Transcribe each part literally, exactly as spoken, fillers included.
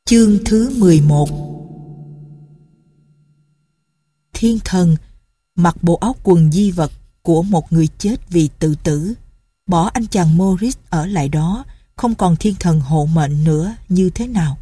Chương thứ mười một. Thiên thần mặc bộ áo quần di vật của một người chết vì tự tử, bỏ anh chàng Morris ở lại đó, không còn thiên thần hộ mệnh nữa như thế nào.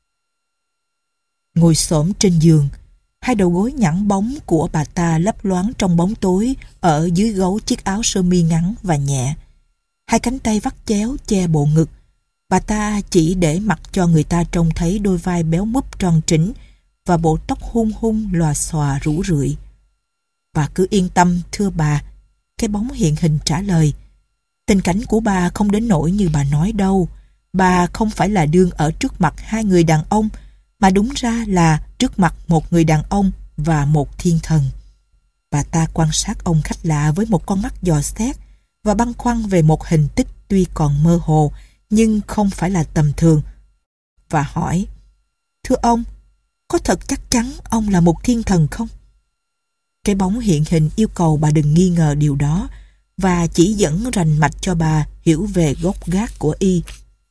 Ngồi xổm trên giường, hai đầu gối nhẵn bóng của bà ta lấp loáng trong bóng tối ở dưới gấu chiếc áo sơ mi ngắn và nhẹ. Hai cánh tay vắt chéo che bộ ngực. Bà ta chỉ để mặc cho người ta trông thấy đôi vai béo múp tròn trĩnh và bộ tóc hung hung lòa xòa rủ rượi. Bà cứ yên tâm thưa bà, cái bóng hiện hình trả lời. Tình cảnh của bà không đến nỗi như bà nói đâu. Bà không phải là đương ở trước mặt hai người đàn ông, mà đúng ra là trước mặt một người đàn ông và một thiên thần. Bà ta quan sát ông khách lạ với một con mắt dò xét và băn khoăn về một hình tích tuy còn mơ hồ nhưng không phải là tầm thường, và hỏi: thưa ông, có thật chắc chắn ông là một thiên thần không? Cái bóng hiện hình yêu cầu bà đừng nghi ngờ điều đó và chỉ dẫn rành mạch cho bà hiểu về gốc gác của y.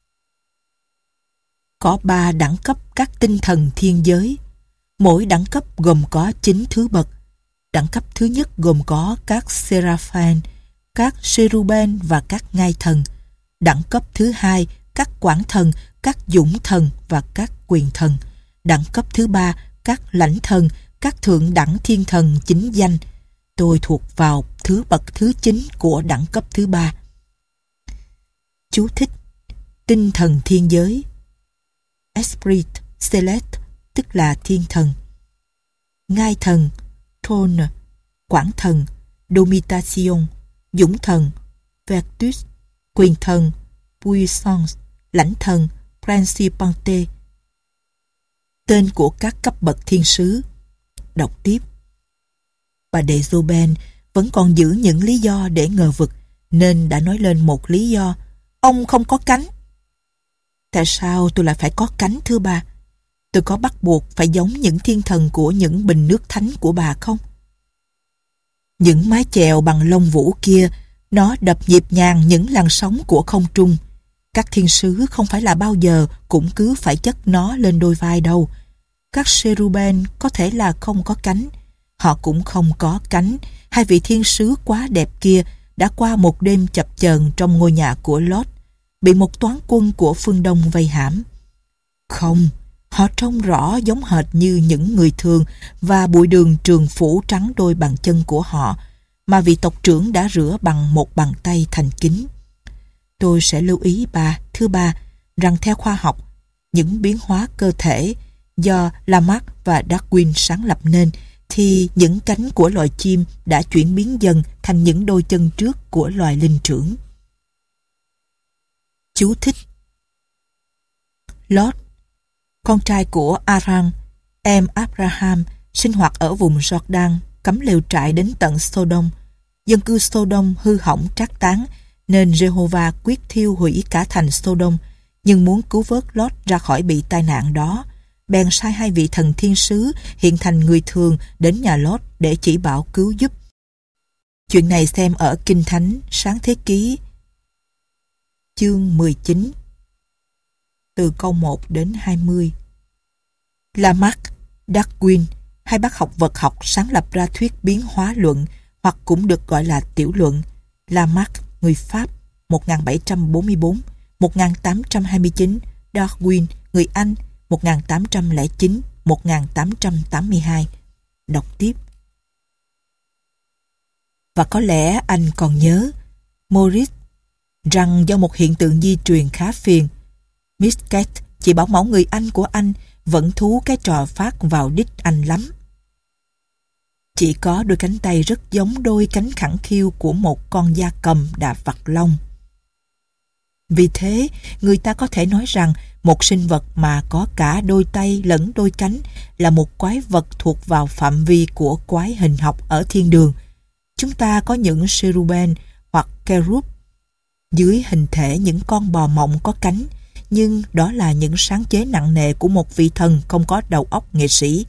Có ba đẳng cấp các tinh thần thiên giới. Mỗi đẳng cấp gồm có chín thứ bậc. Đẳng cấp thứ nhất gồm có các Seraphim, các Cherubim và các ngai thần. Đẳng cấp thứ hai các quản thần, các dũng thần và các quyền thần. Đẳng cấp thứ ba các lãnh thần, các thượng đẳng thiên thần chính danh. Tôi thuộc vào thứ bậc thứ chín của đẳng cấp thứ ba. Chú thích: tinh thần thiên giới, Esprit Celeste, tức là thiên thần. Ngai thần, Trône. Quản thần, Domitation. Dũng thần, Virtus. Quyền thần, Puissance. Lãnh thần, Principauté. Tên của các cấp bậc thiên sứ. Đọc tiếp. Bà de Zoben vẫn còn giữ những lý do để ngờ vực, nên đã nói lên một lý do: ông không có cánh. Tại sao tôi lại phải có cánh thưa bà? Tôi có bắt buộc phải giống những thiên thần của những bình nước thánh của bà không? Những mái chèo bằng lông vũ kia, nó đập nhịp nhàng những làn sóng của không trung. Các thiên sứ không phải là bao giờ cũng cứ phải chất nó lên đôi vai đâu. Các Cherubim có thể là không có cánh. Họ cũng không có cánh. Hai vị thiên sứ quá đẹp kia đã qua một đêm chập chờn trong ngôi nhà của Lot, bị một toán quân của phương Đông vây hãm. Không, họ trông rõ giống hệt như những người thường, và bụi đường trường phủ trắng đôi bàn chân của họ, mà vị tộc trưởng đã rửa bằng một bàn tay thành kính. Tôi sẽ lưu ý bà, thưa bà, rằng theo khoa học, những biến hóa cơ thể do Lamarck và Darwin sáng lập nên, thì những cánh của loài chim đã chuyển biến dần thành những đôi chân trước của loài linh trưởng. Chú thích: Lot, con trai của Aram, em Abraham, sinh hoạt ở vùng Jordan, cắm lều trại đến tận Sodom. Dân cư Sodom hư hỏng trác tán, nên Jehovah quyết thiêu hủy cả thành Sodom, nhưng muốn cứu vớt Lot ra khỏi bị tai nạn đó, bèn sai hai vị thần thiên sứ hiện thành người thường đến nhà Lot để chỉ bảo cứu giúp. Chuyện này xem ở Kinh Thánh Sáng Thế Ký chương mười chín, từ câu một đến hai mươi. Lamarck, Darwin, hai bác học vật học sáng lập ra thuyết biến hóa luận, hoặc cũng được gọi là tiểu luận. Lamarck, người Pháp, một nghìn bảy trăm bốn mươi tư đến một nghìn tám trăm hai mươi chín. Darwin, người Anh, một nghìn tám trăm lẻ chín đến một nghìn tám trăm tám mươi hai. Đọc tiếp. Và có lẽ anh còn nhớ, Morris, rằng do một hiện tượng di truyền khá phiền, Miss Kate, chị bảo mẫu người Anh của anh, vẫn thú cái trò phát vào đích anh lắm. Chị có đôi cánh tay rất giống đôi cánh khẳng khiu của một con gia cầm đã vặt lông. Vì thế, người ta có thể nói rằng một sinh vật mà có cả đôi tay lẫn đôi cánh là một quái vật thuộc vào phạm vi của quái hình học ở thiên đường. Chúng ta có những Cherubim hoặc Cherub dưới hình thể những con bò mộng có cánh, nhưng đó là những sáng chế nặng nề của một vị thần không có đầu óc nghệ sĩ.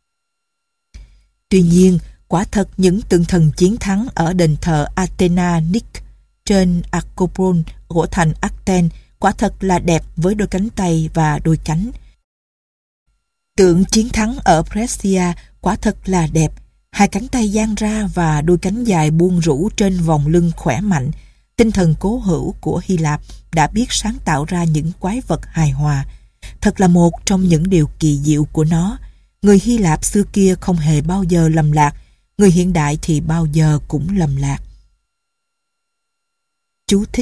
Tuy nhiên, quả thật những tượng thần chiến thắng ở đền thờ Athena Nick trên Acropole của thành Athens quả thật là đẹp với đôi cánh tay và đôi cánh. Tượng chiến thắng ở Brescia quả thật là đẹp. Hai cánh tay dang ra và đôi cánh dài buông rũ trên vòng lưng khỏe mạnh. Tinh thần cố hữu của Hy Lạp đã biết sáng tạo ra những quái vật hài hòa. Thật là một trong những điều kỳ diệu của nó. Người Hy Lạp xưa kia không hề bao giờ lầm lạc, người hiện đại thì bao giờ cũng lầm lạc. Chú thích: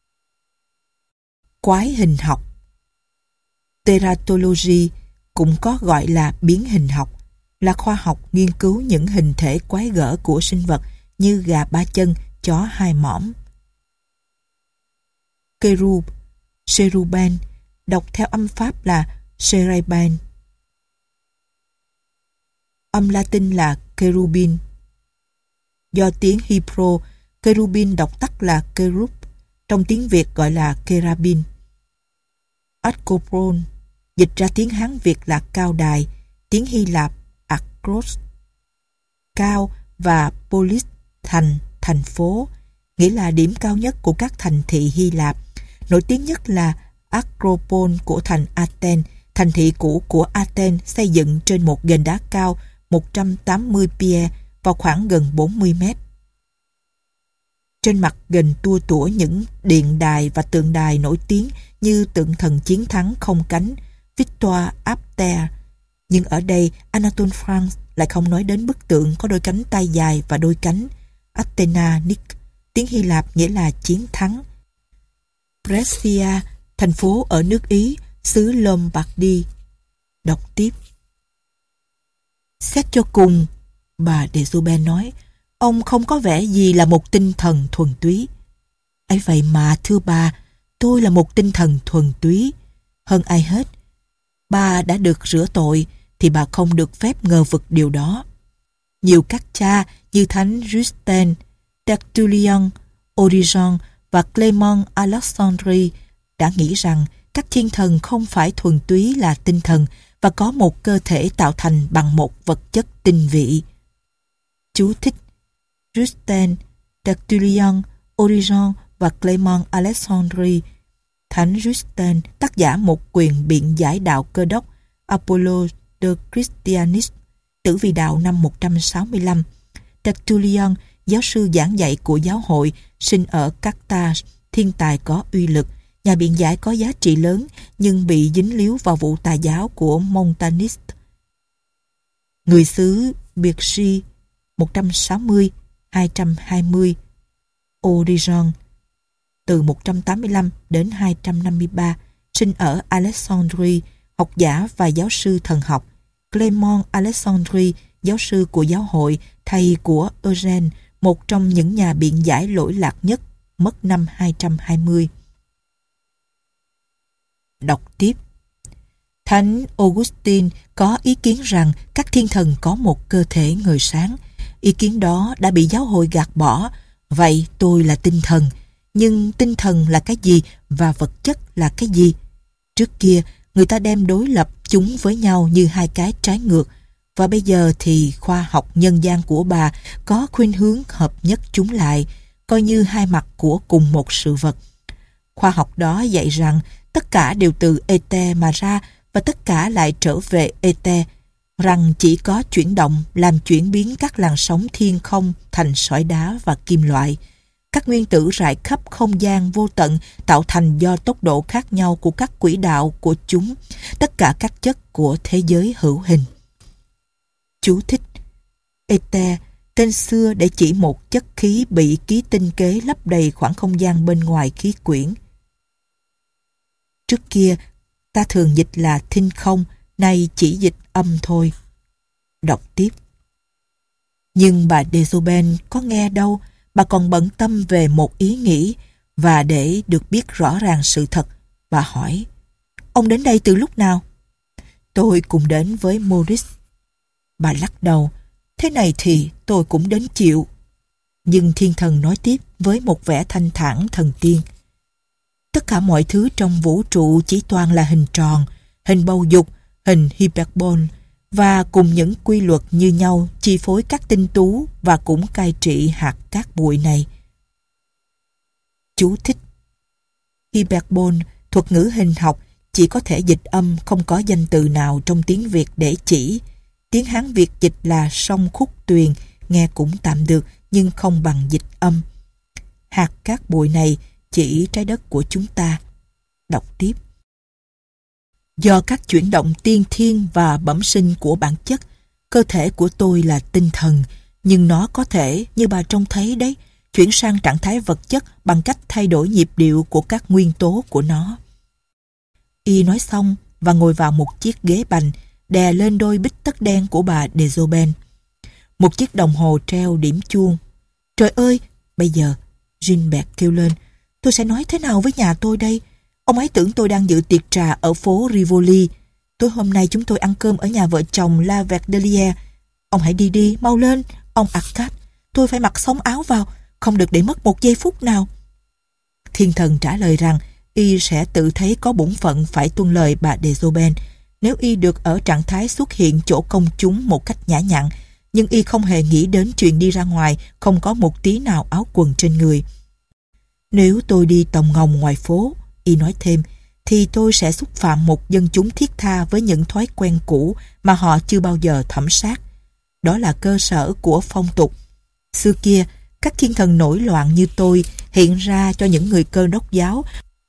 quái hình học. Teratology cũng có gọi là biến hình học, là khoa học nghiên cứu những hình thể quái gở của sinh vật như gà ba chân, chó hai mõm. Kerub, Cherubin, đọc theo âm Pháp là Cherubin. Âm Latin là Cherubin. Do tiếng Hebrew, Cherubin đọc tắt là Kerub, trong tiếng Việt gọi là Kerabin. Acropole, dịch ra tiếng Hán Việt là cao đài, tiếng Hy Lạp Akros, cao, và polis, thành, thành phố, nghĩa là điểm cao nhất của các thành thị Hy Lạp. Nổi tiếng nhất là Acropole của thành Athens, thành thị cũ của Athens xây dựng trên một ghềnh đá cao một trăm tám mươi pied vào khoảng gần bốn mươi mét. Trên mặt ghềnh tua tủa những điện đài và tượng đài nổi tiếng như tượng thần chiến thắng không cánh Victoire Apter. Nhưng ở đây Anatole France lại không nói đến bức tượng có đôi cánh tay dài và đôi cánh Athena Nick, tiếng Hy Lạp nghĩa là chiến thắng. Brescia, thành phố ở nước Ý, xứ Lombardy. Đọc tiếp. Xét cho cùng, bà de Zoben nói, ông không có vẻ gì là một tinh thần thuần túy. Ấy vậy mà thưa bà, tôi là một tinh thần thuần túy. Hơn ai hết, bà đã được rửa tội thì bà không được phép ngờ vực điều đó. Nhiều các cha như Thánh Justin, Tertullian, Origen và Clement Alexandri đã nghĩ rằng các thiên thần không phải thuần túy là tinh thần và có một cơ thể tạo thành bằng một vật chất tinh vị. Chú thích: Justin, Tertullian, Origen và Clement Alexandri. Thánh Justin, tác giả một quyền biện giải đạo Cơ đốc, Apollo de Christianis, tử vì đạo năm một trăm sáu mươi lăm. Tertullian, giáo sư giảng dạy của giáo hội, sinh ở Carthage, thiên tài có uy lực, nhà biện giải có giá trị lớn nhưng bị dính líu vào vụ tà giáo của Montanist. Người xứ Birgi, một trăm sáu mươi đến hai trăm hai mươi. Origen, từ một trăm tám mươi lăm đến hai trăm năm mươi ba, sinh ở Alexandrie, học giả và giáo sư thần học. Clement Alexandri, giáo sư của giáo hội, thầy của Eugène, một trong những nhà biện giải lỗi lạc nhất, mất năm hai trăm hai mươi. Đọc tiếp. Thánh Augustine có ý kiến rằng các thiên thần có một cơ thể ngời sáng. Ý kiến đó đã bị giáo hội gạt bỏ. Vậy tôi là tinh thần. Nhưng tinh thần là cái gì và vật chất là cái gì? Trước kia, người ta đem đối lập chúng với nhau như hai cái trái ngược. Và bây giờ thì khoa học nhân gian của bà có khuynh hướng hợp nhất chúng lại, coi như hai mặt của cùng một sự vật. Khoa học đó dạy rằng tất cả đều từ ete mà ra và tất cả lại trở về ete, rằng chỉ có chuyển động làm chuyển biến các làn sóng thiên không thành sỏi đá và kim loại. Các nguyên tử rải khắp không gian vô tận tạo thành do tốc độ khác nhau của các quỹ đạo của chúng, tất cả các chất của thế giới hữu hình. Chú thích: Ete, tên xưa để chỉ một chất khí bị ký tinh kế lấp đầy khoảng không gian bên ngoài khí quyển. Trước kia, ta thường dịch là thinh không, nay chỉ dịch âm thôi. Đọc tiếp. Nhưng bà de Zoben có nghe đâu, bà còn bận tâm về một ý nghĩ, và để được biết rõ ràng sự thật, bà hỏi: ông đến đây từ lúc nào? Tôi cùng đến với Maurice. Bà lắc đầu: thế này thì tôi cũng đến chịu. Nhưng thiên thần nói tiếp với một vẻ thanh thản thần tiên: tất cả mọi thứ trong vũ trụ chỉ toàn là hình tròn, hình bầu dục, hình hyperbol, và cùng những quy luật như nhau chi phối các tinh tú và cũng cai trị hạt cát bụi này. Chú thích: Hyperbol, thuật ngữ hình học, Chỉ có thể dịch âm, không có danh từ nào trong tiếng Việt để chỉ. Tiếng Hán Việt dịch là sông khúc tuyền, nghe cũng tạm được nhưng không bằng dịch âm. Hạt cát bụi này chỉ trái đất của chúng ta. Đọc tiếp. Do các chuyển động tiên thiên và bẩm sinh của bản chất, cơ thể của tôi là tinh thần, nhưng nó có thể, như bà trông thấy đấy, chuyển sang trạng thái vật chất bằng cách thay đổi nhịp điệu của các nguyên tố của nó. Y nói xong và ngồi vào một chiếc ghế bành, đè lên đôi bít tất đen của bà Dezoben. Một chiếc đồng hồ treo điểm chuông. Trời ơi, bây giờ, Gilbert kêu lên, tôi sẽ nói thế nào với nhà tôi đây? Ông ấy tưởng tôi đang dự tiệc trà ở phố Rivoli. Tối hôm nay chúng tôi ăn cơm ở nhà vợ chồng La Verdelière. Ông hãy đi đi, mau lên, ông Arcade. Tôi phải mặc sống áo vào, không được để mất một giây phút nào. Thiên thần trả lời rằng y sẽ tự thấy có bổn phận phải tuân lời bà Dezoben nếu y được ở trạng thái xuất hiện chỗ công chúng một cách nhã nhặn, nhưng y không hề nghĩ đến chuyện đi ra ngoài không có một tí nào áo quần trên người. Nếu tôi đi tòng ngồng ngoài phố, y nói thêm, thì tôi sẽ xúc phạm một dân chúng thiết tha với những thói quen cũ mà họ chưa bao giờ thẩm sát. Đó là cơ sở của phong tục. Xưa kia, các thiên thần nổi loạn như tôi hiện ra cho những người Cơ Đốc giáo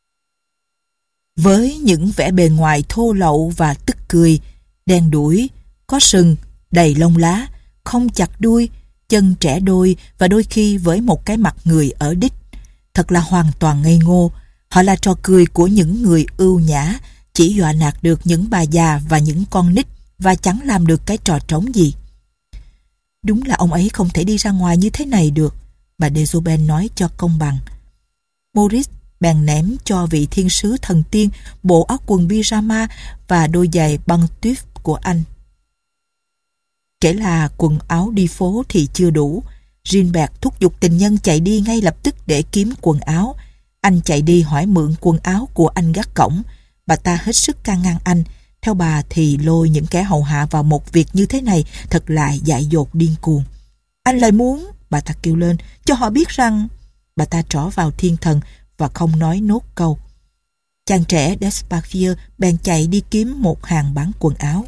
với những vẻ bề ngoài thô lậu và tức cười, đen đủi, có sừng, đầy lông lá, không chặt đuôi, chân trẻ đôi và đôi khi với một cái mặt người ở đích. Thật là hoàn toàn ngây ngô. Họ là trò cười của những người ưu nhã, chỉ dọa nạt được những bà già và những con nít và chẳng làm được cái trò trống gì. Đúng là ông ấy không thể đi ra ngoài như thế này được, bà Dezoben nói cho công bằng. Maurice bèn ném cho vị thiên sứ thần tiên bộ áo quần pyjama và đôi giày băng tuyết của anh. Kể là quần áo đi phố thì chưa đủ. Gilbert thúc giục tình nhân chạy đi ngay lập tức để kiếm quần áo. Anh chạy đi hỏi mượn quần áo của anh gác cổng. Bà ta hết sức can ngăn anh. Theo bà thì lôi những kẻ hầu hạ vào một việc như thế này thật là dại dột điên cuồng. Anh lại muốn, bà ta kêu lên, cho họ biết rằng... Bà ta trỏ vào thiên thần và không nói nốt câu. Chàng trẻ Despavier bèn chạy đi kiếm một hàng bán quần áo.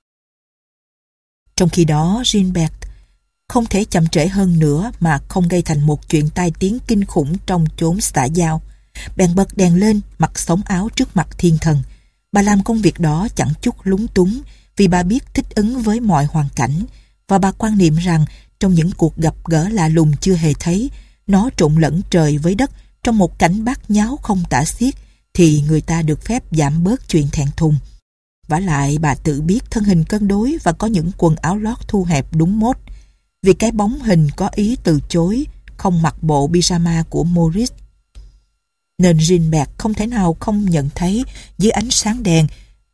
Trong khi đó, Gilbert không thể chậm trễ hơn nữa mà không gây thành một chuyện tai tiếng kinh khủng trong chốn xã giao. Bèn bật đèn lên, mặc sống áo trước mặt thiên thần. Bà làm công việc đó chẳng chút lúng túng vì bà biết thích ứng với mọi hoàn cảnh và bà quan niệm rằng trong những cuộc gặp gỡ lạ lùng chưa hề thấy, nó trộn lẫn trời với đất trong một cảnh bát nháo không tả xiết, thì người ta được phép giảm bớt chuyện thẹn thùng. Vả lại bà tự biết thân hình cân đối và có những quần áo lót thu hẹp đúng mốt. Vì cái bóng hình có ý từ chối không mặc bộ pyjama của Maurice, nên Gilbert không thể nào không nhận thấy dưới ánh sáng đèn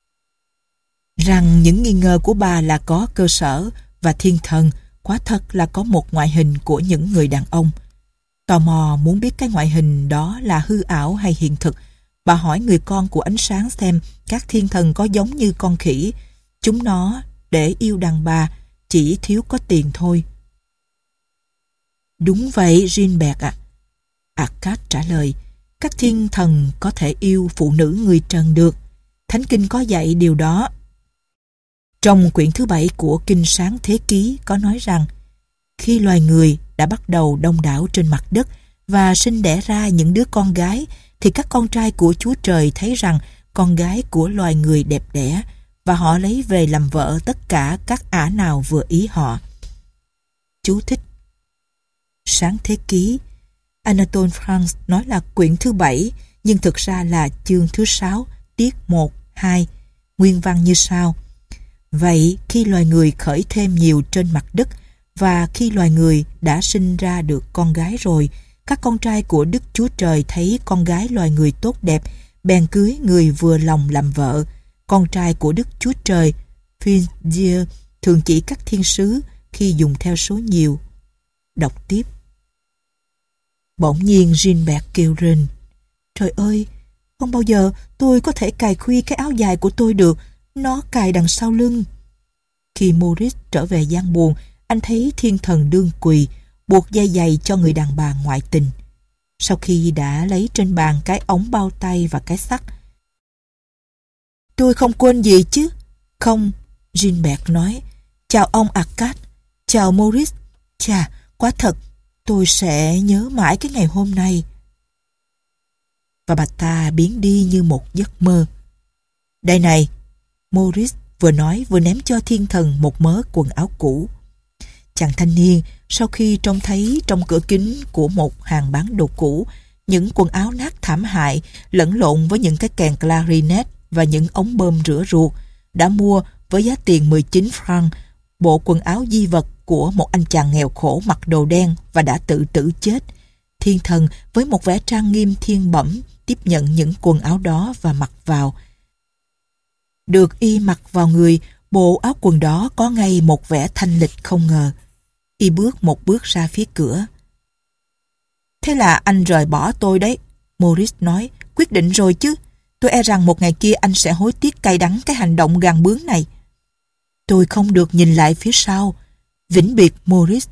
rằng những nghi ngờ của bà là có cơ sở, và thiên thần quả thật là có một ngoại hình của những người đàn ông. Tò mò muốn biết cái ngoại hình đó là hư ảo hay hiện thực, bà hỏi người con của ánh sáng xem các thiên thần có giống như con khỉ. Chúng nó để yêu đàn bà, chỉ thiếu có tiền thôi. Đúng vậy, Gilbert ạ. À. Arcade trả lời, các thiên thần có thể yêu phụ nữ người trần được. Thánh Kinh có dạy điều đó. Trong quyển thứ bảy của Kinh Sáng Thế Ký có nói rằng khi loài người đã bắt đầu đông đảo trên mặt đất và sinh đẻ ra những đứa con gái, thì các con trai của Chúa Trời thấy rằng con gái của loài người đẹp đẽ và họ lấy về làm vợ tất cả các ả nào vừa ý họ. Chú thích: Sáng Thế Ký. Anatole France nói là quyển thứ bảy, nhưng thực ra là chương thứ sáu, tiết một, hai. Nguyên văn như sau: Vậy khi loài người khởi thêm nhiều trên mặt đất, và khi loài người đã sinh ra được con gái rồi, các con trai của Đức Chúa Trời thấy con gái loài người tốt đẹp, bèn cưới người vừa lòng làm vợ. Con trai của Đức Chúa Trời, Fils Dieu, thường chỉ các thiên sứ khi dùng theo số nhiều. Đọc tiếp. Bỗng nhiên Gilbert kêu rên. Trời ơi, không bao giờ tôi có thể cài khuy cái áo dài của tôi được, nó cài đằng sau lưng. Khi Maurice trở về gian buồn, anh thấy thiên thần đương quỳ, buộc dây giày cho người đàn bà ngoại tình. Sau khi đã lấy trên bàn cái ống bao tay và cái sắt, Tôi không quên gì chứ? Không, Gilbert nói. Chào ông Arcade. Chào Maurice. Chà, quả thật, tôi sẽ nhớ mãi cái ngày hôm nay. Và bà ta biến đi như một giấc mơ. Đây này, Maurice vừa nói vừa ném cho thiên thần một mớ quần áo cũ. Chàng thanh niên sau khi trông thấy trong cửa kính của một hàng bán đồ cũ những quần áo nát thảm hại lẫn lộn với những cái kèn clarinet và những ống bơm rửa ruột, đã mua với giá tiền mười chín franc bộ quần áo di vật của một anh chàng nghèo khổ mặc đồ đen và đã tự tử chết. Thiên thần với một vẻ trang nghiêm thiên bẩm tiếp nhận những quần áo đó và mặc vào. Được y mặc vào người, bộ áo quần đó có ngay một vẻ thanh lịch không ngờ. Y bước một bước ra phía cửa. Thế là anh rời bỏ tôi đấy, Maurice nói. Quyết định rồi chứ. Tôi e rằng một ngày kia anh sẽ hối tiếc cay đắng cái hành động gàn bướng này. Tôi không được nhìn lại phía sau. Vĩnh biệt Maurice.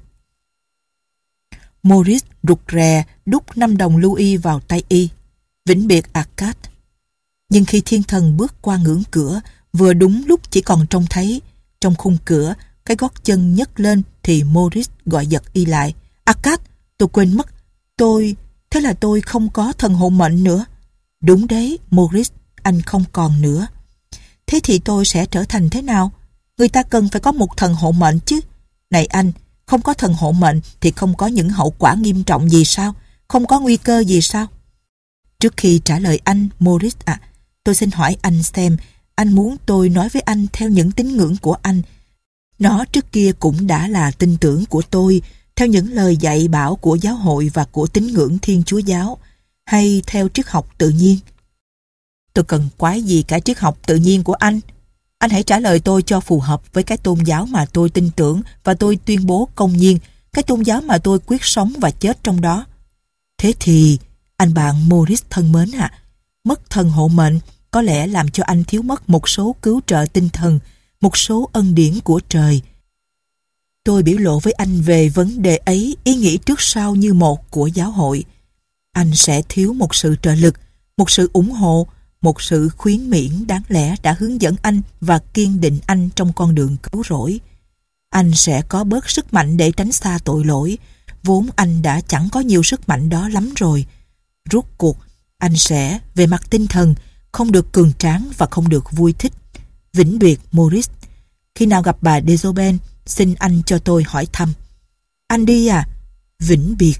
Maurice rụt rè đút năm đồng louis vào tay y. Vĩnh biệt Arcade. Nhưng khi thiên thần bước qua ngưỡng cửa, vừa đúng lúc chỉ còn trông thấy trong khung cửa cái gót chân nhấc lên thì Maurice gọi giật y lại. Arcade, tôi quên mất. Tôi... Thế là tôi không có thần hộ mệnh nữa. Đúng đấy, Maurice, anh không còn nữa. Thế thì tôi sẽ trở thành thế nào? Người ta cần phải có một thần hộ mệnh chứ. Này anh, không có thần hộ mệnh thì không có những hậu quả nghiêm trọng gì sao? Không có nguy cơ gì sao? Trước khi trả lời anh, Maurice ạ, à, tôi xin hỏi anh xem, anh muốn tôi nói với anh theo những tín ngưỡng của anh. Nó trước kia cũng đã là tin tưởng của tôi, theo những lời dạy bảo của giáo hội và của tín ngưỡng Thiên Chúa giáo, hay theo triết học tự nhiên? Tôi cần quái gì cả triết học tự nhiên của anh? Anh hãy trả lời tôi cho phù hợp với cái tôn giáo mà tôi tin tưởng và tôi tuyên bố công nhiên, cái tôn giáo mà tôi quyết sống và chết trong đó. Thế thì, anh bạn Maurice thân mến ạ, à, mất thần hộ mệnh có lẽ làm cho anh thiếu mất một số cứu trợ tinh thần, một số ân điển của trời. Tôi biểu lộ với anh về vấn đề ấy ý nghĩ trước sau như một của giáo hội. Anh sẽ thiếu một sự trợ lực, một sự ủng hộ, một sự khuyến miễn đáng lẽ đã hướng dẫn anh và kiên định anh trong con đường cứu rỗi. Anh sẽ có bớt sức mạnh để tránh xa tội lỗi, vốn anh đã chẳng có nhiều sức mạnh đó lắm rồi. Rốt cuộc, anh sẽ, về mặt tinh thần, không được cường tráng và không được vui thích. Vĩnh biệt Maurice. Khi nào gặp bà Desoben, xin anh cho tôi hỏi thăm. Anh đi à? Vĩnh biệt.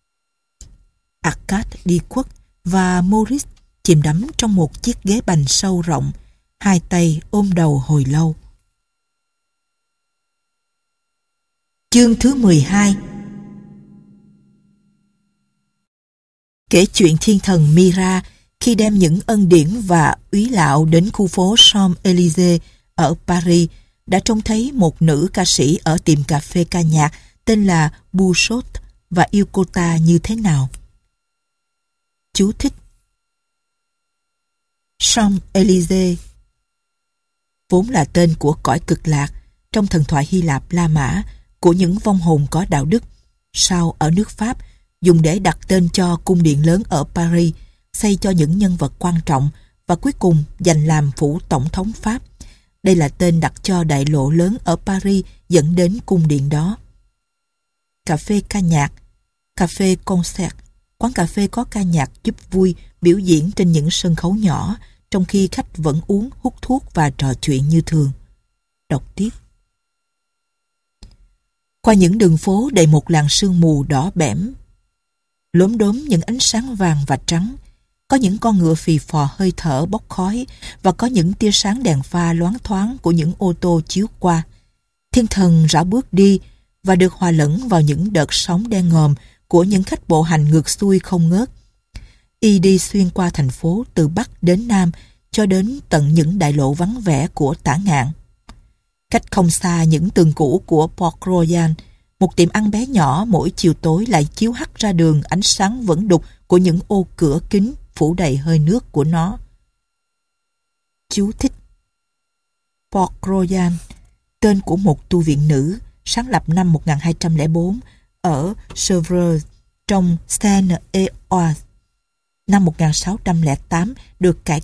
Arcade đi khuất và Maurice chìm đắm trong một chiếc ghế bành sâu rộng, hai tay ôm đầu hồi lâu. Chương thứ mười hai. Kể chuyện thiên thần Mira khi đem những ân điển và úy lạo đến khu phố Champs-Élysées ở Paris đã trông thấy một nữ ca sĩ ở tiệm cà phê ca nhạc tên là Bouchot và yêu cô ta như thế nào. Chú thích: Champs-Élysées vốn là tên của cõi cực lạc trong thần thoại Hy Lạp La Mã của những vong hồn có đạo đức, sau ở nước Pháp dùng để đặt tên cho cung điện lớn ở Paris, xây cho những nhân vật quan trọng và cuối cùng dành làm phủ tổng thống Pháp. Đây là tên đặt cho đại lộ lớn ở Paris dẫn đến cung điện đó. Cà phê ca nhạc, cà phê concert, quán cà phê có ca nhạc giúp vui biểu diễn trên những sân khấu nhỏ, trong khi khách vẫn uống, hút thuốc và trò chuyện như thường. Đọc tiếp. Qua những đường phố đầy một làn sương mù đỏ bẽm, lốm đốm những ánh sáng vàng và trắng, có những con ngựa phì phò hơi thở bốc khói và có những tia sáng đèn pha loáng thoáng của những ô tô chiếu qua. Thiên thần rảo bước đi và được hòa lẫn vào những đợt sóng đen ngòm của những khách bộ hành ngược xuôi không ngớt. Y đi xuyên qua thành phố từ Bắc đến Nam cho đến tận những đại lộ vắng vẻ của Tả Ngạn. Cách không xa những tường cũ của Port Royal, một tiệm ăn bé nhỏ mỗi chiều tối lại chiếu hắt ra đường ánh sáng vẫn đục của những ô cửa kính phủ đầy hơi nước của nó. Chú thích: Port Royal, tên của một tu viện nữ sáng lập năm một nghìn hai trăm lẻ bốn ở Chevreuse trong Seine-et-Oise. Năm một nghìn sáu trăm lẻ tám được cải cách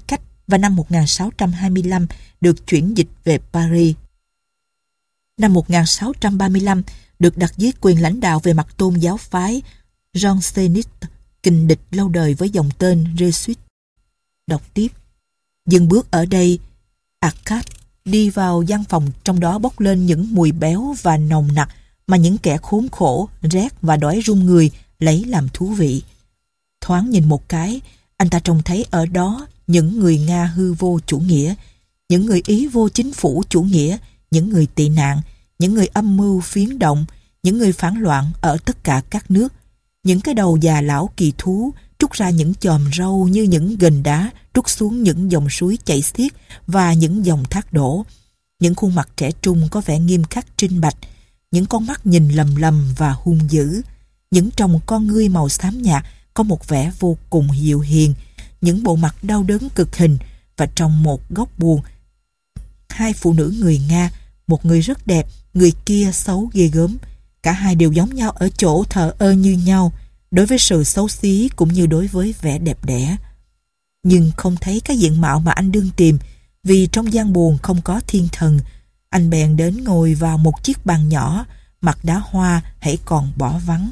và năm một nghìn sáu trăm hai mươi lăm được chuyển dịch về Paris. Năm một nghìn sáu trăm ba mươi lăm được đặt dưới quyền lãnh đạo về mặt tôn giáo phái Janséniste, kình địch lâu đời với dòng tên Jesuit. Đọc tiếp. Dừng bước ở đây, Arcade đi vào gian phòng, trong đó bốc lên những mùi béo và nồng nặc mà những kẻ khốn khổ, rét và đói run người lấy làm thú vị. Thoáng nhìn một cái, anh ta trông thấy ở đó những người Nga hư vô chủ nghĩa, những người Ý vô chính phủ chủ nghĩa, những người tị nạn, những người âm mưu phiến động, những người phản loạn ở tất cả các nước, những cái đầu già lão kỳ thú trút ra những chòm râu như những gành đá trút xuống những dòng suối chảy xiết và những dòng thác đổ, những khuôn mặt trẻ trung có vẻ nghiêm khắc trinh bạch, những con mắt nhìn lầm lầm và hung dữ, những tròng con ngươi màu xám nhạt có một vẻ vô cùng dịu hiền, những bộ mặt đau đớn cực hình, và trong một góc buồn, hai phụ nữ người Nga, một người rất đẹp, người kia xấu ghê gớm. Cả hai đều giống nhau ở chỗ thờ ơ như nhau, đối với sự xấu xí cũng như đối với vẻ đẹp đẽ. Nhưng không thấy cái diện mạo mà anh đương tìm, vì trong gian buồn không có thiên thần. Anh bèn đến ngồi vào một chiếc bàn nhỏ, mặt đá hoa hãy còn bỏ vắng.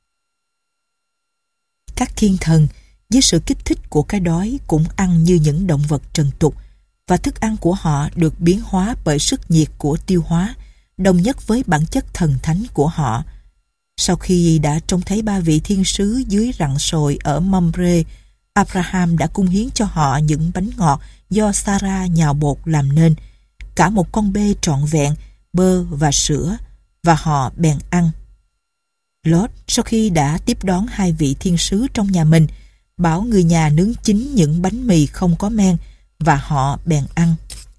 Các thiên thần, với sự kích thích của cái đói, cũng ăn như những động vật trần tục, và thức ăn của họ được biến hóa bởi sức nhiệt của tiêu hóa, đồng nhất với bản chất thần thánh của họ. Sau khi đã trông thấy ba vị thiên sứ dưới rặng sồi ở Mamre, Abraham đã cung hiến cho họ những bánh ngọt do Sarah nhào bột làm nên, cả một con bê trọn vẹn, bơ và sữa, và họ bèn ăn. Lot, sau khi đã tiếp đón hai vị thiên sứ trong nhà mình, bảo người nhà nướng chín những bánh mì không có men, và họ bèn ăn.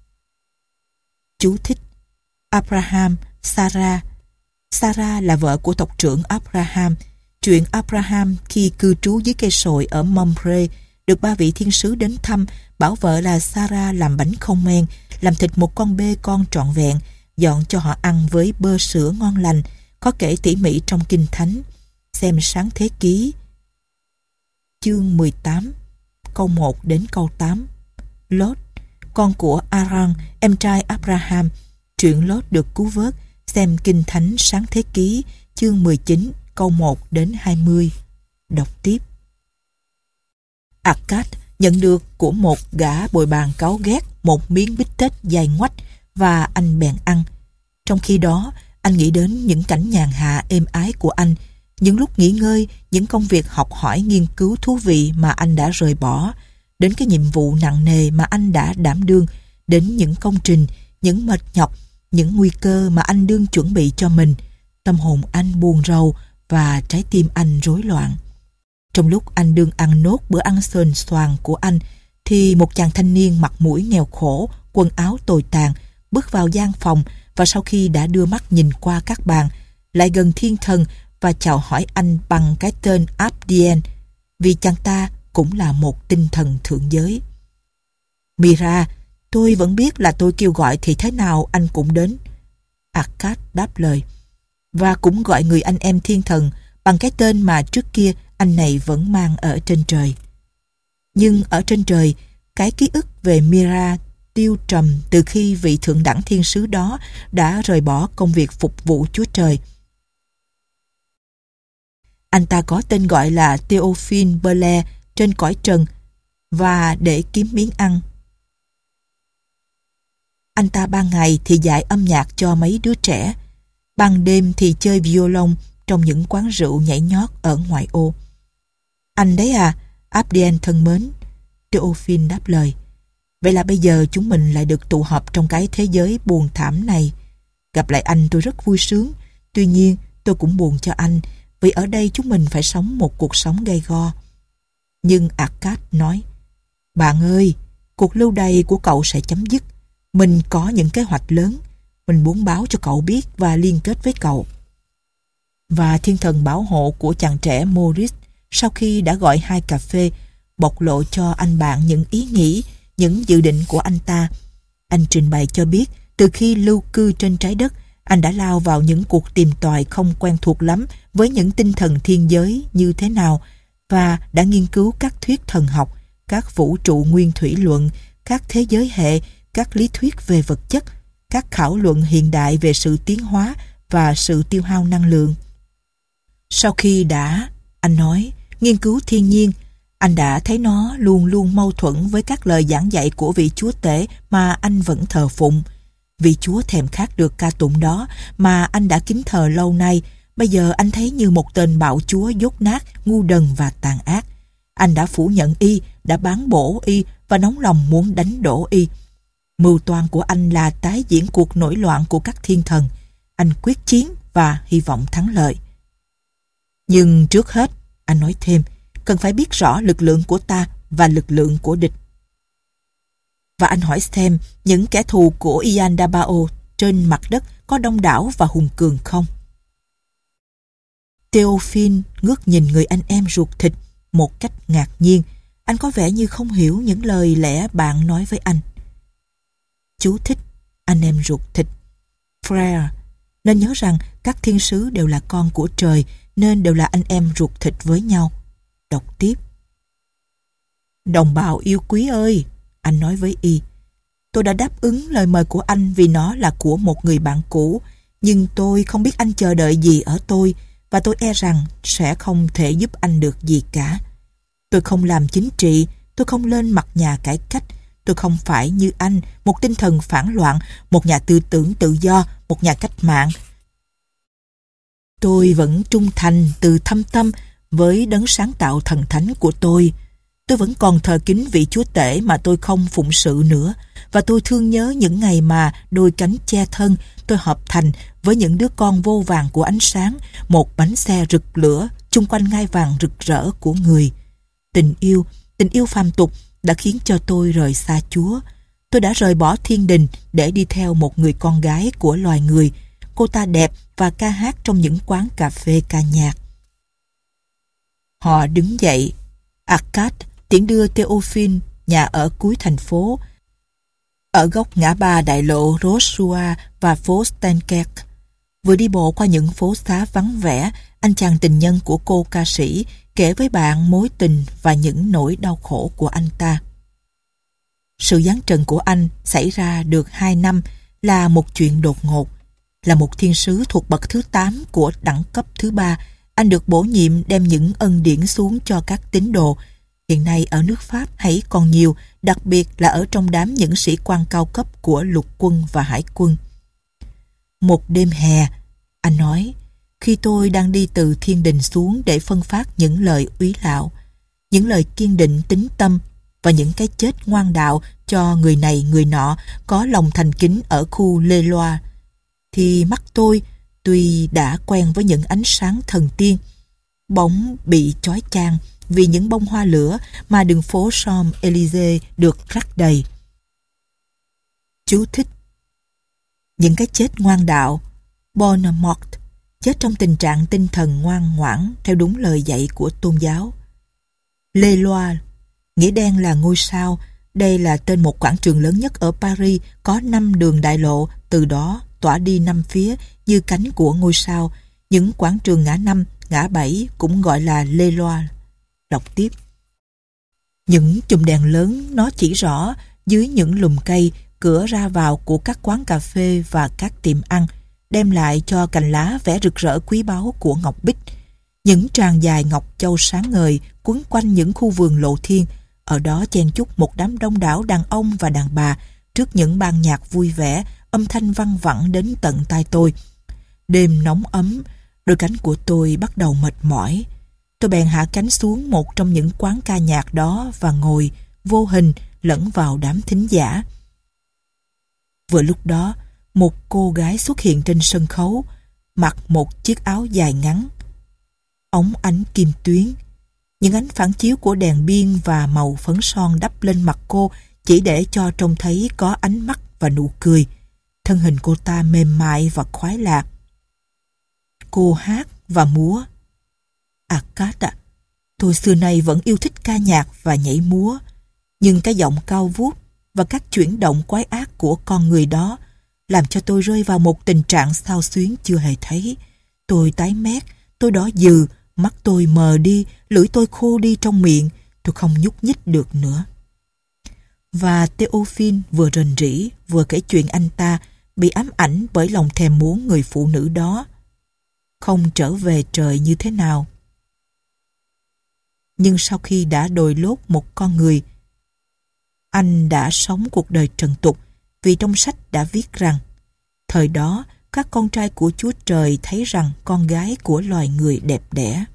Chú thích: Abraham, Sarah. Sarah là vợ của tộc trưởng Abraham. Chuyện Abraham khi cư trú dưới cây sồi ở Mamre được ba vị thiên sứ đến thăm, bảo vợ là Sarah làm bánh không men, làm thịt một con bê con trọn vẹn, dọn cho họ ăn với bơ sữa ngon lành, có kể tỉ mỉ trong Kinh Thánh. Xem Sáng Thế Ký chương mười tám câu một đến câu tám. Lot, con của Aran, em trai Abraham. Chuyện Lot được cứu vớt. Xem Kinh Thánh Sáng Thế Ký chương mười chín câu một đến hai mươi. Đọc tiếp. Arcade nhận được của một gã bồi bàn cáu ghét một miếng bít tết dài ngoách, và anh bèn ăn. Trong khi đó, anh nghĩ đến những cảnh nhàn hạ êm ái của anh, những lúc nghỉ ngơi, những công việc học hỏi nghiên cứu thú vị mà anh đã rời bỏ, đến cái nhiệm vụ nặng nề mà anh đã đảm đương, đến những công trình, những mệt nhọc, những nguy cơ mà anh đương chuẩn bị cho mình. Tâm hồn anh buồn rầu và trái tim anh rối loạn. Trong lúc anh đương ăn nốt bữa ăn sờn xoàng của anh, thì một chàng thanh niên mặt mũi nghèo khổ, quần áo tồi tàn, bước vào gian phòng, và sau khi đã đưa mắt nhìn qua các bàn, lại gần thiên thần và chào hỏi anh bằng cái tên Abdien, vì chàng ta cũng là một tinh thần thượng giới. Mira, tôi vẫn biết là tôi kêu gọi thì thế nào anh cũng đến. Arcade đáp lời, và cũng gọi người anh em thiên thần bằng cái tên mà trước kia anh này vẫn mang ở trên trời. Nhưng ở trên trời, cái ký ức về Mira tiêu trầm từ khi vị thượng đẳng thiên sứ đó đã rời bỏ công việc phục vụ Chúa Trời. Anh ta có tên gọi là Théophile Belair trên cõi trần, và để kiếm miếng ăn, anh ta ban ngày thì dạy âm nhạc cho mấy đứa trẻ, ban đêm thì chơi violon trong những quán rượu nhảy nhót ở ngoại ô. Anh đấy à, Abdien thân mến, Théophile đáp lời. Vậy là bây giờ chúng mình lại được tụ họp trong cái thế giới buồn thảm này. Gặp lại anh tôi rất vui sướng, tuy nhiên tôi cũng buồn cho anh, vì ở đây chúng mình phải sống một cuộc sống gay go. Nhưng Arcade nói, bạn ơi, cuộc lưu đày của cậu sẽ chấm dứt. Mình có những kế hoạch lớn, mình muốn báo cho cậu biết và liên kết với cậu. Và thiên thần bảo hộ của chàng trẻ Maurice, sau khi đã gọi hai cà phê, bộc lộ cho anh bạn những ý nghĩ, những dự định của anh ta. Anh trình bày cho biết, từ khi lưu cư trên trái đất, anh đã lao vào những cuộc tìm tòi không quen thuộc lắm với những tinh thần thiên giới như thế nào, và đã nghiên cứu các thuyết thần học, các vũ trụ nguyên thủy luận, các thế giới hệ, các lý thuyết về vật chất, các khảo luận hiện đại về sự tiến hóa và sự tiêu hao năng lượng. Sau khi đã, anh nói, nghiên cứu thiên nhiên, anh đã thấy nó luôn luôn mâu thuẫn với các lời giảng dạy của vị chúa tể mà anh vẫn thờ phụng. Vị chúa thèm khát được ca tụng đó mà anh đã kính thờ lâu nay, bây giờ anh thấy như một tên bạo chúa dốt nát, ngu đần và tàn ác. Anh đã phủ nhận y, đã bán bổ y và nóng lòng muốn đánh đổ y. Mưu toan của anh là tái diễn cuộc nổi loạn của các thiên thần. Anh quyết chiến và hy vọng thắng lợi. Nhưng trước hết, anh nói thêm, cần phải biết rõ lực lượng của ta và lực lượng của địch. Và anh hỏi xem những kẻ thù của Ian Dabao trên mặt đất có đông đảo và hùng cường không? Theophile ngước nhìn người anh em ruột thịt một cách ngạc nhiên. Anh có vẻ như không hiểu những lời lẽ bạn nói với anh. Chú thích, anh em ruột thịt. Frère, nên nhớ rằng các thiên sứ đều là con của trời, nên đều là anh em ruột thịt với nhau. Đọc tiếp. Đồng bào yêu quý ơi, anh nói với y, tôi đã đáp ứng lời mời của anh vì nó là của một người bạn cũ, nhưng tôi không biết anh chờ đợi gì ở tôi, và tôi e rằng sẽ không thể giúp anh được gì cả. Tôi không làm chính trị, tôi không lên mặt nhà cải cách, tôi không phải như anh, một tinh thần phản loạn, một nhà tư tưởng tự do, một nhà cách mạng. Tôi vẫn trung thành từ thâm tâm với đấng sáng tạo thần thánh của tôi. Tôi vẫn còn thờ kính vị chúa tể mà tôi không phụng sự nữa, và tôi thương nhớ những ngày mà đôi cánh che thân tôi hợp thành với những đứa con vô vàng của ánh sáng, một bánh xe rực lửa chung quanh ngai vàng rực rỡ của người. Tình yêu, tình yêu phàm tục đã khiến cho tôi rời xa Chúa. Tôi đã rời bỏ thiên đình để đi theo một người con gái của loài người. Cô ta đẹp và ca hát trong những quán cà phê ca nhạc. Họ đứng dậy. Arcade tiễn đưa Theophile nhà ở cuối thành phố, ở góc ngã ba đại lộ Rochua và phố Stankerk. Vừa đi bộ qua những phố xá vắng vẻ, anh chàng tình nhân của cô ca sĩ kể với bạn mối tình và những nỗi đau khổ của anh ta. Sự giáng trần của anh xảy ra được hai năm là một chuyện đột ngột. Là một thiên sứ thuộc bậc thứ tám của đẳng cấp thứ ba, anh được bổ nhiệm đem những ân điển xuống cho các tín đồ. Hiện nay ở nước Pháp hãy còn nhiều, đặc biệt là ở trong đám những sĩ quan cao cấp của lục quân và hải quân. Một đêm hè, anh nói, khi tôi đang đi từ thiên đình xuống để phân phát những lời úy lạo, những lời kiên định tín tâm và những cái chết ngoan đạo cho người này người nọ có lòng thành kính ở khu Lê Loa, thì mắt tôi, tuy đã quen với những ánh sáng thần tiên, bỗng bị chói chang vì những bông hoa lửa mà đường phố Champs-Élysées được rắc đầy. Chú thích. Những cái chết ngoan đạo, bonne mort, chết trong tình trạng tinh thần ngoan ngoãn theo đúng lời dạy của tôn giáo. Lê Loa, nghĩa đen là ngôi sao. Đây là tên một quảng trường lớn nhất ở Paris, có năm đường đại lộ, từ đó tỏa đi năm phía như cánh của ngôi sao. Những quảng trường ngã năm, ngã bảy cũng gọi là Lê Loa. Đọc tiếp. Những chùm đèn lớn nó chỉ rõ dưới những lùm cây, cửa ra vào của các quán cà phê và các tiệm ăn, đem lại cho cành lá vẻ rực rỡ quý báu của ngọc bích. Những tràng dài ngọc châu sáng ngời quấn quanh những khu vườn lộ thiên, ở đó chen chúc một đám đông đảo đàn ông và đàn bà trước những ban nhạc vui vẻ, âm thanh văng vẳng đến tận tai tôi. Đêm nóng ấm, đôi cánh của tôi bắt đầu mệt mỏi. Tôi bèn hạ cánh xuống một trong những quán ca nhạc đó và ngồi vô hình lẫn vào đám thính giả. Vừa lúc đó, một cô gái xuất hiện trên sân khấu, mặc một chiếc áo dài ngắn, ống ánh kim tuyến. Những ánh phản chiếu của đèn biên và màu phấn son đắp lên mặt cô chỉ để cho trông thấy có ánh mắt và nụ cười. Thân hình cô ta mềm mại và khoái lạc. Cô hát và múa. Arcade ạ, tôi xưa nay vẫn yêu thích ca nhạc và nhảy múa, nhưng cái giọng cao vút và các chuyển động quái ác của con người đó làm cho tôi rơi vào một tình trạng xao xuyến chưa hề thấy. Tôi tái mét, tôi đỏ dừ, mắt tôi mờ đi, lưỡi tôi khô đi trong miệng, tôi không nhúc nhích được nữa. Và Théophile vừa rền rĩ vừa kể chuyện anh ta bị ám ảnh bởi lòng thèm muốn người phụ nữ đó không trở về trời như thế nào. Nhưng sau khi đã đồi lốt một con người, anh đã sống cuộc đời trần tục, vì trong sách đã viết rằng thời đó các con trai của Chúa Trời thấy rằng con gái của loài người đẹp đẽ.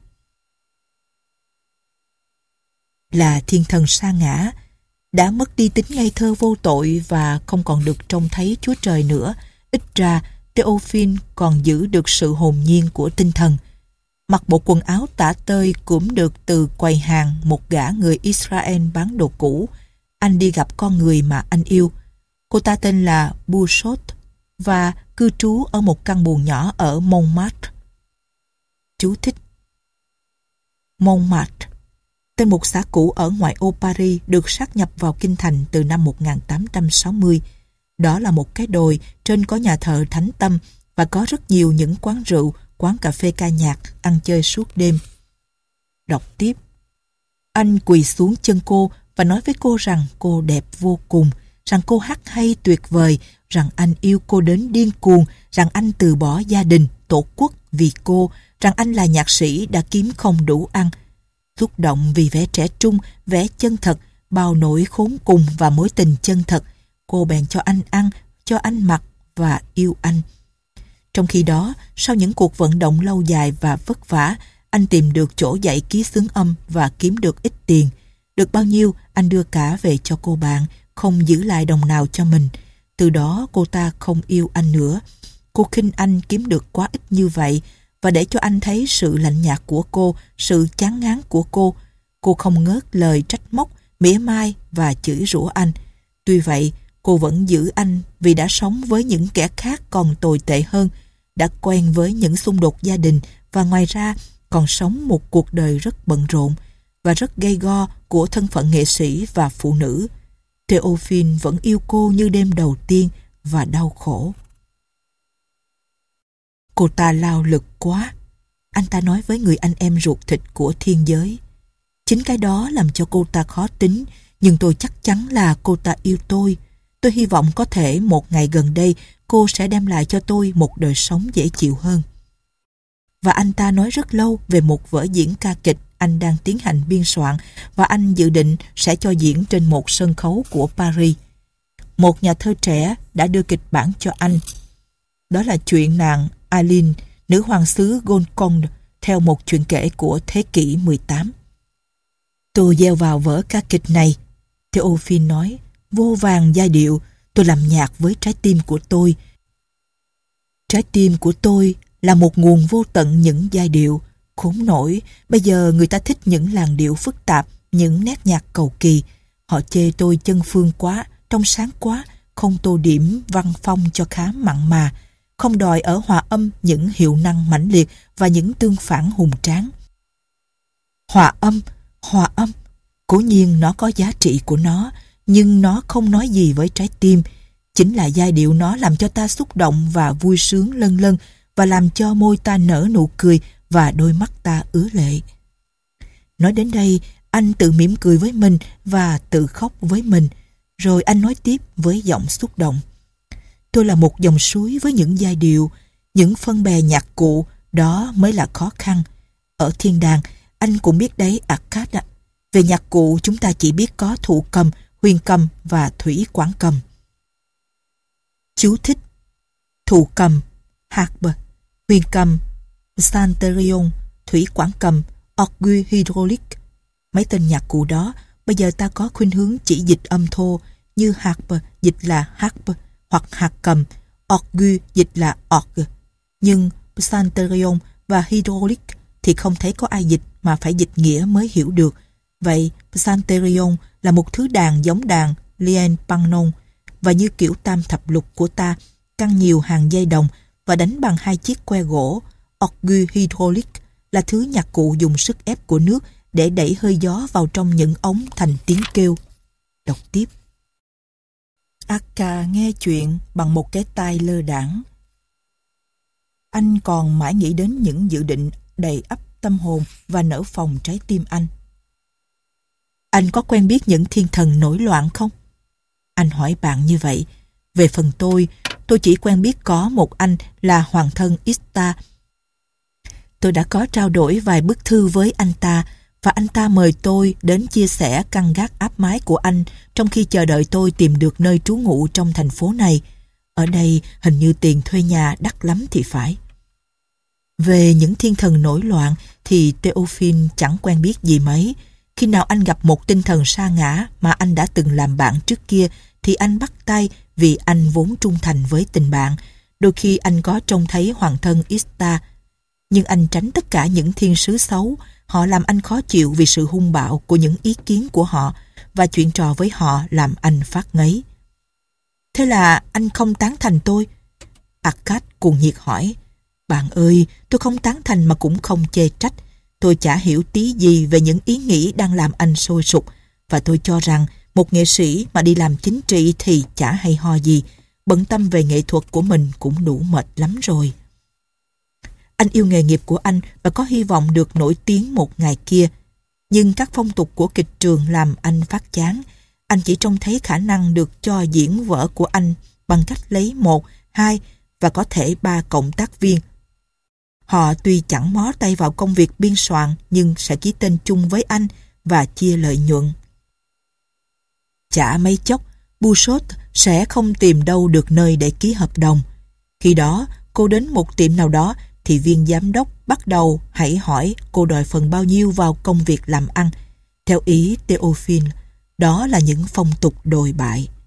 Là thiên thần sa ngã, đã mất đi tính ngây thơ vô tội và không còn được trông thấy Chúa Trời nữa, ít ra Théophile còn giữ được sự hồn nhiên của tinh thần. Mặc bộ quần áo tả tơi cũng được từ quầy hàng một gã người Israel bán đồ cũ, anh đi gặp con người mà anh yêu. Cô ta tên là Bouchot và cư trú ở một căn buồng nhỏ ở Montmartre. Chú thích: Montmartre, tên một xã cũ ở ngoại ô Paris, được sáp nhập vào kinh thành từ năm một nghìn tám trăm sáu mươi. Đó là một cái đồi, trên có nhà thờ Thánh Tâm và có rất nhiều những quán rượu, quán cà phê ca nhạc, ăn chơi suốt đêm. Đọc tiếp. Anh quỳ xuống chân cô và nói với cô rằng cô đẹp vô cùng, rằng cô hát hay tuyệt vời, rằng anh yêu cô đến điên cuồng, rằng anh từ bỏ gia đình, tổ quốc vì cô, rằng anh là nhạc sĩ đã kiếm không đủ ăn. Xúc động vì vẻ trẻ trung, vẻ chân thật, bao nỗi khốn cùng và mối tình chân thật, cô bèn cho anh ăn, cho anh mặc và yêu anh. Trong khi đó, sau những cuộc vận động lâu dài và vất vả, anh tìm được chỗ dạy ký xướng âm và kiếm được ít tiền. Được bao nhiêu, anh đưa cả về cho cô bạn, không giữ lại đồng nào cho mình. Từ đó cô ta không yêu anh nữa. Cô khinh anh kiếm được quá ít như vậy, và để cho anh thấy sự lạnh nhạt của cô, sự chán ngán của cô, cô không ngớt lời trách móc, mỉa mai và chửi rủa anh. Tuy vậy, cô vẫn giữ anh vì đã sống với những kẻ khác còn tồi tệ hơn, đã quen với những xung đột gia đình và ngoài ra còn sống một cuộc đời rất bận rộn và rất gay go của thân phận nghệ sĩ và phụ nữ. Théophile vẫn yêu cô như đêm đầu tiên và đau khổ. Cô ta lao lực quá, anh ta nói với người anh em ruột thịt của thiên giới. Chính cái đó làm cho cô ta khó tính, nhưng tôi chắc chắn là cô ta yêu tôi. Tôi hy vọng có thể một ngày gần đây cô sẽ đem lại cho tôi một đời sống dễ chịu hơn. Và anh ta nói rất lâu về một vở diễn ca kịch anh đang tiến hành biên soạn và anh dự định sẽ cho diễn trên một sân khấu của Paris. Một nhà thơ trẻ đã đưa kịch bản cho anh. Đó là chuyện nàng Aline, nữ hoàng xứ Golconde, theo một chuyện kể của thế kỷ mười tám. Tôi gieo vào vở ca kịch này, Théophile nói, vô vàn giai điệu. Tôi làm nhạc với trái tim của tôi. Trái tim của tôi là một nguồn vô tận những giai điệu. Khốn nổi, bây giờ người ta thích những làn điệu phức tạp, những nét nhạc cầu kỳ. Họ chê tôi chân phương quá, trong sáng quá, không tô điểm văn phong cho khá mặn mà, không đòi ở hòa âm những hiệu năng mãnh liệt và những tương phản hùng tráng. Hòa âm, hòa âm, cố nhiên nó có giá trị của nó, nhưng nó không nói gì với trái tim. Chính là giai điệu nó làm cho ta xúc động và vui sướng lân lân, và làm cho môi ta nở nụ cười và đôi mắt ta ứa lệ. Nói đến đây, anh tự mỉm cười với mình và tự khóc với mình. Rồi anh nói tiếp với giọng xúc động. Tôi là một dòng suối với những giai điệu, những phân bè nhạc cụ, đó mới là khó khăn. Ở thiên đàng, anh cũng biết đấy Arcade ạ. Về nhạc cụ chúng ta chỉ biết có thụ cầm, huyền cầm và thủy quản cầm. Chú thích: thụ cầm, harpe, huyền cầm, psalterion, thủy quản cầm, orgue hydraulique. Mấy tên nhạc cụ đó bây giờ ta có khuynh hướng chỉ dịch âm thô, như harpe dịch là harpe hoặc hạt cầm, orgue dịch là orgue. Nhưng psalterion và hydraulique thì không thấy có ai dịch mà phải dịch nghĩa mới hiểu được. Vậy psalterion là một thứ đàn giống đàn lien pannon, và như kiểu tam thập lục của ta, căng nhiều hàng dây đồng và đánh bằng hai chiếc que gỗ. Orgue hydraulique là thứ nhạc cụ dùng sức ép của nước để đẩy hơi gió vào trong những ống thành tiếng kêu. Đọc tiếp. Aka nghe chuyện bằng một cái tai lơ đãng. Anh còn mãi nghĩ đến những dự định đầy ắp tâm hồn và nở phồng trái tim anh. Anh có quen biết những thiên thần nổi loạn không? Anh hỏi bạn như vậy. Về phần tôi, tôi chỉ quen biết có một anh là hoàng thân Ista. Tôi đã có trao đổi vài bức thư với anh ta, và anh ta mời tôi đến chia sẻ căn gác áp mái của anh trong khi chờ đợi tôi tìm được nơi trú ngụ trong thành phố này. Ở đây hình như tiền thuê nhà đắt lắm thì phải. Về những thiên thần nổi loạn thì Théophile chẳng quen biết gì mấy. Khi nào anh gặp một tinh thần sa ngã mà anh đã từng làm bạn trước kia thì anh bắt tay, vì anh vốn trung thành với tình bạn. Đôi khi anh có trông thấy hoàng thân Ista, nhưng anh tránh tất cả những thiên sứ xấu. Họ làm anh khó chịu vì sự hung bạo của những ý kiến của họ, và chuyện trò với họ làm anh phát ngấy. Thế là anh không tán thành tôi? Arcade cuồng nhiệt hỏi. Bạn ơi, tôi không tán thành mà cũng không chê trách. Tôi chả hiểu tí gì về những ý nghĩ đang làm anh sôi sục, và tôi cho rằng một nghệ sĩ mà đi làm chính trị thì chả hay ho gì. Bận tâm về nghệ thuật của mình cũng đủ mệt lắm rồi. Anh yêu nghề nghiệp của anh và có hy vọng được nổi tiếng một ngày kia. Nhưng các phong tục của kịch trường làm anh phát chán. Anh chỉ trông thấy khả năng được cho diễn vở của anh bằng cách lấy một, hai và có thể ba cộng tác viên. Họ tuy chẳng mó tay vào công việc biên soạn nhưng sẽ ký tên chung với anh và chia lợi nhuận. Chả mấy chốc, Bouchot sẽ không tìm đâu được nơi để ký hợp đồng. Khi đó, cô đến một tiệm nào đó thì viên giám đốc bắt đầu hãy hỏi cô đòi phần bao nhiêu vào công việc làm ăn. Theo ý Théophile, đó là những phong tục đồi bại.